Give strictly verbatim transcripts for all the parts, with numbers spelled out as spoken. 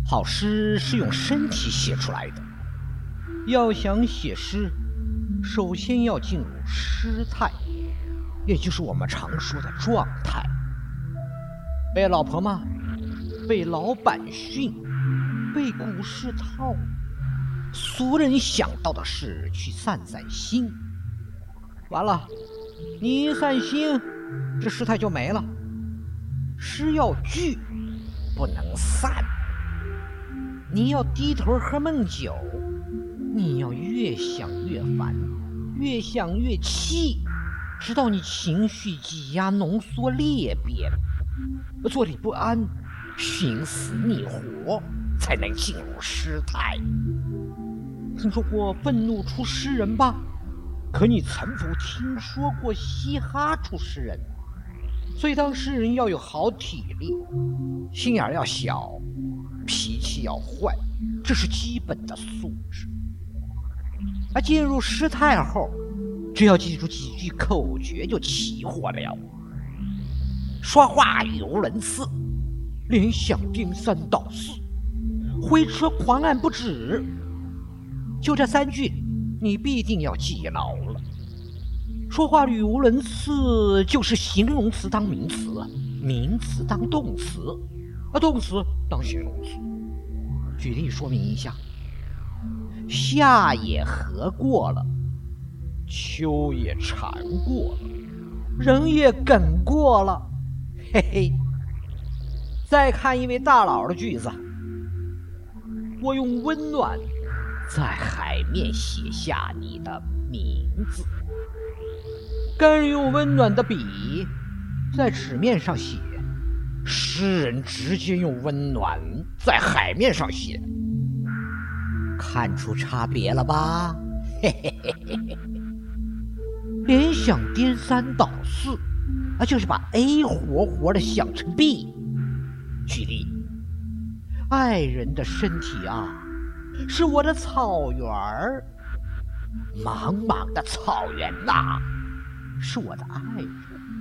好诗是用身体写出来的，要想写诗，首先要进入诗态，也就是我们常说的状态。被老婆骂，被老板训，被股市套，俗人想到的是去散散心。完了，你一散心，这诗态就没了。诗要聚，不能散。你要低头喝闷酒，你要越想越烦，越想越气，直到你情绪挤压浓缩裂变，坐立不安，寻死觅活，才能进入诗态。听说过愤怒出诗人吧？可你曾否听说过嘻哈出诗人？所以当诗人要有好体力，心眼要小，脾气要坏，这是基本的素质。而进入诗态后，只要记住几句口诀就齐活了。说话语无伦次，联想颠三倒四，挥车狂按不止，就这三句你必定要记牢了。说话语无伦次就是形容词当名词，名词当动词，而动词当形容词。举例说明一下，夏也禾过了，秋也蝉过了，人也梗过了，嘿嘿。再看一位大佬的句子，我用温暖在海面写下你的名字，甘人用温暖的笔在纸面上写，诗人直接用温暖在海面上写，看出差别了吧？嘿嘿嘿嘿嘿。联想颠三倒四，啊，就是把 A 活活的想成 B。举例，爱人的身体啊，是我的草原儿，茫茫的草原呐、啊，是我的爱人。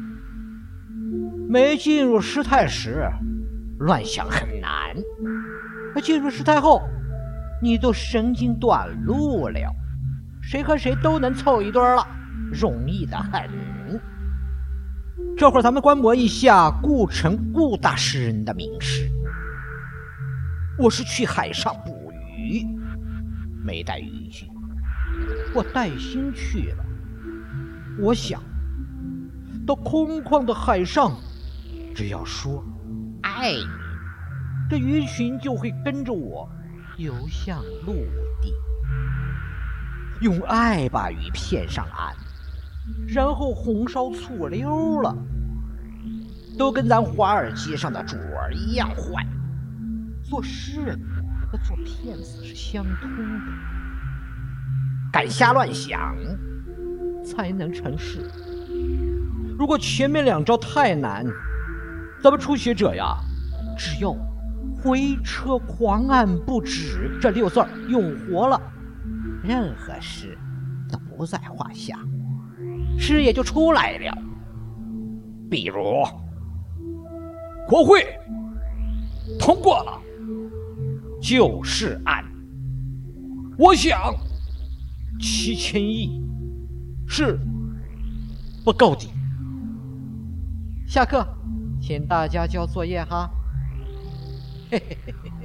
没进入诗态时，乱想很难；而进入诗态后，你都神经短路了，谁和谁都能凑一堆了，容易的很。这会儿咱们观摩一下顾城顾大诗人的名诗。我是去海上捕鱼，没带渔具，我带心去了。我想到空旷的海上，只要说爱你，这鱼群就会跟着我游向陆地，用爱把鱼骗上岸，然后红烧醋溜了，都跟咱华尔街上的主儿一样坏。做诗人和做骗子是相通的，敢瞎乱想才能成事。如果前面两招太难，咱们初学者呀，只要挥车狂按不止这六字用活了，任何诗都不在话下，诗也就出来了。比如国会通过了救市案，我想七千亿是不够的。下课，请大家交作业哈。嘿嘿嘿嘿。